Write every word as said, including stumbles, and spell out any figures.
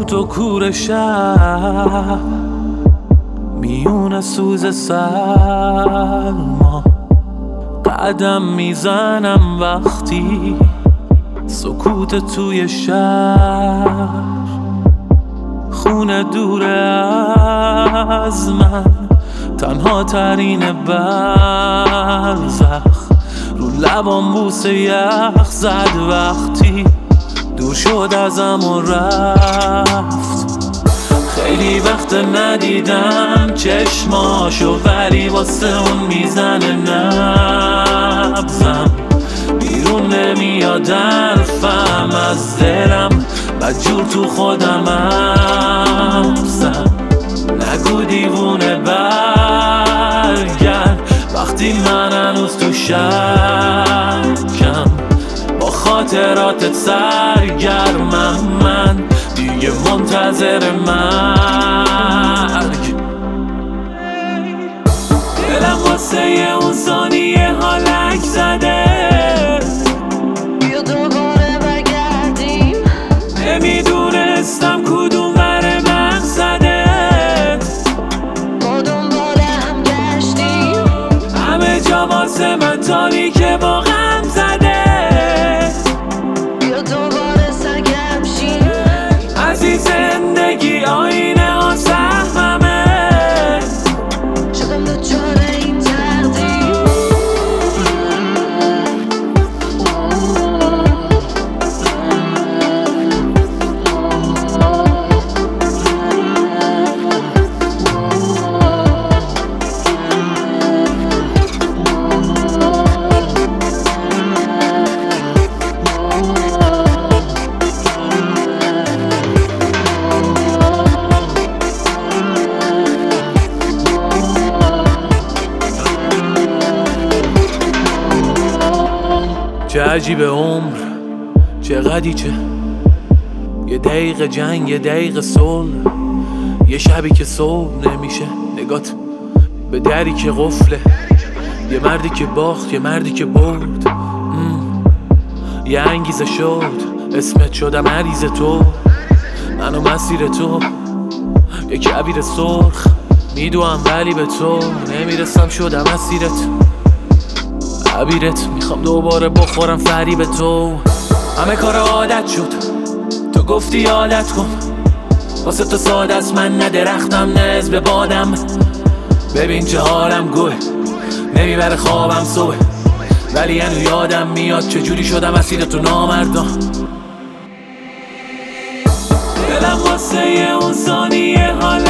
سکوت و کور شب، میون سوز سرما قدم میزنم وقتی سکوت توی شهر، خونه دوره از من، تنها ترین برزخ، رو لبام بوسه یخ زد وقتی دور شد ازم و رفت. خیلی وقت ندیدم چشماشو، ولی واسه اون میزنه نبزم، بیرون نمیاد حرفم از دلم، بدجور تو خودم حبسم. نگو دیوونه برگرد وقتی من هنوز تو شکم، با خاطراتت سرگرمم، من دیگه منتظر مرگ. دلم واسه اون ثانیه حالک زده، بیا دوباره برگردیم. نمیدونستم کدوم بره مقصدت، ما دنبال هم گشتیم، همه جا واسه من تاریکه با غم زده. بیا دوباره سرگرم شیم. از این زندگی آینه ها سهممه، شدم دچار این تقدیر. چه عجیبه عمر، چه قدیچه، یه دقیقه جنگ، یه دقیقه صلح، یه شبی که صبح نمیشه، نگات به دری که قفله، یه مردی که باخت، یه مردی که برد، یه انگیزه شد اسمت شدم عریض تو، من و مسیر تو، یه کبیر سرخ میدوام ولی به تو نمیرسم، شدم اسیرت عبیرت، میخوام دوباره بخورم فریب تو. همه کار عادت شد، تو گفتی عادت کن، واسه تو ساده است، من نه درختم نه حزب بادم. ببین چه حالم گوه، نمیبره خوابم صبح، ولی هنو یادم میاد چجوری شدم اسیر تو نامردم. دلم واسه اون ثانیه حال